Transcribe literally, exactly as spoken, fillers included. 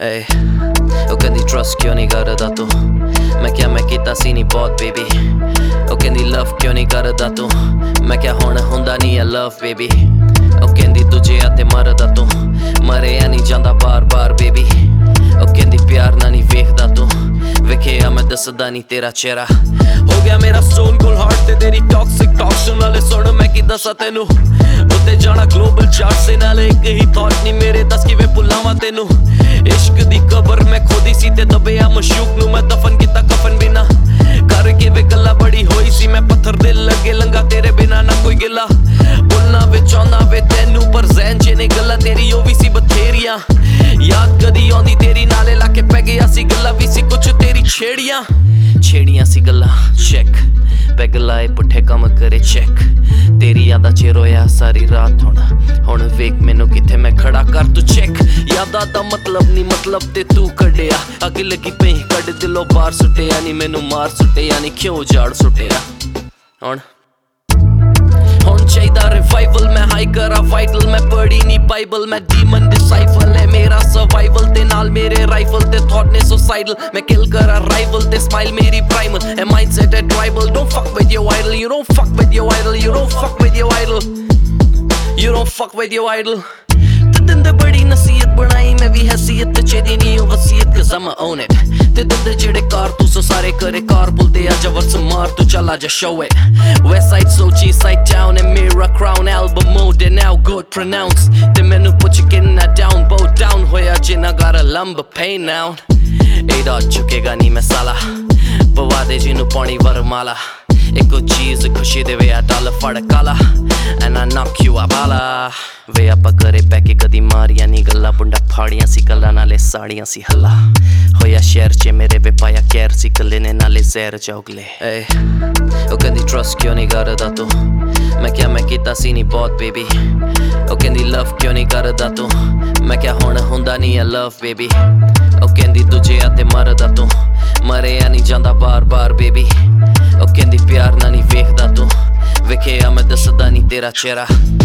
Ey, ਉਹ ਕਹਿੰਦੀ trust ਕਿਉਂ ਨਹੀਂ ਕਰਦਾ ਤੂੰ ਮੈਂ ਕਿਹਾ ਮੈਂ ਕੀਤਾ ਸੀ ਨਹੀਂ ਬਹੁਤ ਬੇਬੀ ਉਹ ਕਹਿੰਦੀ ਲਵ ਕਿਉਂ ਨਹੀਂ ਕਰਦਾ ਤੂੰ ਮੈਂ ਕਿਹਾ ਹੁਣ ਹੁੰਦਾ ਨਹੀਂ ਆ ਲਵ ਬੇਬੀ ਉਹ ਕਹਿੰਦੀ ਦੂਜਿਆਂ ਤੇ ਮਰਦਾ ਤੂੰ ਮਰਿਆ ਨਹੀਂ ਜਾਂਦਾ ਬਾਰ ਬਾਰ ਬੇਬੀ ਉਹ ਕਹਿੰਦੀ ਪਿਆਰ ਨਾਲ ਨਹੀਂ ਵੇਖਦਾ ਤੂੰ ਵੇਖਿਆ ਮੈਂ ਦੱਸਦਾ ਨਹੀਂ ਤੇਰਾ ਚਿਹਰਾ ਹੋ ਗਿਆ ਮੇਰਾ ਸਟੋਨ ਕੋਲ ਹਾਰਟ ਤੇ ਤੇਰੀ ਟੌਕਸਿਕ ਟੌਕਸ਼ਨ ਵਾਲੇ ਸੁਣ ਮੈਂ ਕੀ ਦੱਸਾਂ ਤੈਨੂੰ ਉੱਤੇ ਜਾਣਾ ਗਲੋਬਲ ਚਾਰਟ ਸੇ ਨਾਲ ਇੱਕ ਹੀ ਥੌਟ ਨਹੀਂ ਮੇਰੇ ਦੱਸ ਕਿਵੇਂ ਭੁੱਲਾਵਾਂ ਤੈਨੂੰ ਇਸ਼ਕ ਦੀ ਕਬਰ ਮੈਂ ਖੋਦੀ ਸੀ ਤੇ ਦਬਿਆ ਮਸ਼ੂਕ ਨੂੰ ਮੈਂ ਦਫਨ ਕੀਤਾ ਕਫਨ ਬਿਨਾ ਕਰਕੇ ਵੇ ਗੱਲਾਂ ਬੜੀ ਹੋਈ ਸੀ ਮੈਂ ਪੱਥਰ ਦੇ ਲੱਗੇ ਲੰਗਾ ਤੇਰੇ ਬਿਨਾ ਨਾ ਕੋਈ ਗਿਲਾ ਬੋਲਣਾ ਵਿੱਚ ਆਉਂਦਾ ਵੇ ਤੈਨੂੰ ਪਰ ਜ਼ਹਿਨ ਚ ਨੇ ਗੱਲਾਂ ਤੇਰੀ ਉਹ ਵੀ ਸੀ ਬਥੇਰੀਆਂ ਯਾਦ ਕਦੀ ਆਉਂਦੀ ਤੇਰੀ ਨਾਲੇ ਲਾ ਕੇ ਪੈ ਗਿਆ ਸੀ ਗੱਲਾਂ ਵੀ ਸੀ ਕੁਛ ਤੇਰੀ ਛੇੜੀਆਂ ਛੇੜੀਆਂ ਸੀ ਗੱਲਾਂ ਚੈੱਕ ਪੈਗ ਲਾਏ ਪੁੱਠੇ ਕੰਮ ਕਰੇ ਚੈੱਕ ਤੇਰੀ ਯਾਦਾਂ ਚ ਰੋਇਆ ਸਾਰੀ ਰਾਤ ਹੁਣ ਹੁਣ ਵੇਖ ਮੈਨੂੰ ਕਿੱਥੇ ਮੈਂ ਖੜਾ ਕਰ ਤੂੰ ਚੈੱਕ ਯਾਦਾਂ ਦਾ ਮਤਲਬ ਨਹੀਂ ਮਤਲਬ ਤੇ ਤੂੰ ਕੱਢਿਆ ਅੱਗ ਲੱਗੀ ਪਈ ਕੱਢ ਦਿਲੋਂ ਬਾਹਰ ਸੁੱਟਿਆ ਨਹੀਂ ਮੈਨੂੰ ਮਾਰ ਸੁੱਟਿਆ ਨਹੀਂ ਕਿਉਂ ਜਾੜ ਸੁੱਟਿਆ ਹੁਣ ਹੁਣ ਚਾਹੀਦਾ ਰਿਵਾਈਵਲ ਮੈਂ ਹਾਈ ਕਰਾਂ ਵਾਈਟਲ ਮੈਂ ਪੜ੍ਹੀ ਨਹੀਂ ਬਾਈਬਲ ਮੈਂ ਡੀਮਨ ਡਿਸਾਈਫਲ ਹੈ ਮੇਰਾ ਸਰਵਾਈਵਲ ਤੇ ਨਾਲ ਮੇਰੇ ਰਾਈਫਲ ਤੇ ਥੌਟ ਨੇ ਸੁਸਾਈਡਲ ਮੈਂ ਕਿਲ ਕਰਾਂ ਰਾਈਵਲ ਤੇ ਸਮਾਈਲ ਮੇਰੀ ਪ੍ਰਾਈਮਲ ਐ ਮਾਈਂਡਸੈਟ ਹੈ tribal don't fuck with your idol you don't fuck with your idol you don't fuck with your idol you don't fuck with your idol ਦਿੰਦ ਬੜੀ ਨਸੀਹਤ ਬਣਾਈ ਮੈਂ ਵੀ ਹਸੀਅਤ ਤੇ ਚੇਦੀ ਨਹੀਂ ਉਹ ਵਸੀਅਤ cause I'ma own it ਤੇ ਦਿੰਦ ਜਿਹੜੇ ਕਾਰਤੂਸ ਸਾਰੇ ਕਰੇ ਕਾਰ ਬੁਲਦੇ ਆ ਜਵਰ ਸਮਾਰ ਤੂੰ ਚੱਲ ਆ ਜਾ show it west side Sochi side town and mirror crown album mode and now good pronounce ਤੇ ਮੈਨੂੰ ਪੁੱਛ ਕਿੰਨਾ down bow down ਹੋਇਆ ਜਿੰਨਾ got a lumber pain now ਇਹਦਾ ਝੁਕੇਗਾ ਨਹੀਂ ਮੈਂ ਸਾਲਾ ਪਵਾ ਦੇ ਜਿਹਨੂੰ ਪਾਣੀ ਵਰਮਾਲਾ ਇੱਕੋ ਚੀਜ਼ ਖੁਸ਼ੀ ਦੇਵੇ ਆ ਡਾਲ ਫੜ ਕਾਲਾ and I knock you out ਬਾਲਾ ਵੇ ਆਪਾਂ ਕਰੇ ਪੈ ਕੇ ਕਦੀ ਮਾਰੀਆਂ ਨੀ ਗੱਲਾਂ ਬੁੰਡਾ ਫਾੜੀਆਂ ਸੀ ਗੱਲਾਂ ਨਾਲੇ ਸਾੜੀਆਂ ਸੀ ਹੱਲਾ ਹੋਇਆ ਸ਼ਹਿਰ ਚ ਮੇਰੇ ਵੇ ਪਾਇਆ ਕੈਰ ਸੀ ਕੱਲੇ ਨੇ ਨਾਲੇ ਜ਼ਹਿਰ ਚੌਗਲੇ ਏ ਉਹ ਕਹਿੰਦੀ ਟਰਸਟ ਕਿਉਂ ਨਹੀਂ ਕਰਦਾ ਤੂੰ ਮੈਂ ਕਿਹਾ ਮੈਂ ਕੀਤਾ ਸੀ ਨਹੀਂ ਬਹੁਤ ਬੇਬੀ ਉਹ ਕਹਿੰਦੀ ਲਵ ਕਿਉਂ ਨਹੀਂ ਕਰਦਾ ਤੂੰ ਮੈਂ ਕਿਹਾ ਹੁਣ ਹੁੰਦਾ ਨਹੀਂ ਆ ਲਵ ਬੇਬੀ ਉਹ ਕਹਿੰਦੀ ਦੂਜਿਆਂ ਤੇ ਮਰਦਾ ਤੂੰ ਮਰਿਆ ਨਹੀਂ ਜਾਂਦਾ ਬਾਰ ਬਾਰ ਬੇਬੀ ਉਹ ਕਹਿੰਦੀ ਪਿਆਰ ਨਾਲ ਨਹੀਂ ਵੇਖਦਾ ਤੂੰ ਵੇਖਿਆ ਮੈਂ ਦੱਸਦਾ ਨਹੀਂ ਤੇਰਾ ਚਿਹਰਾ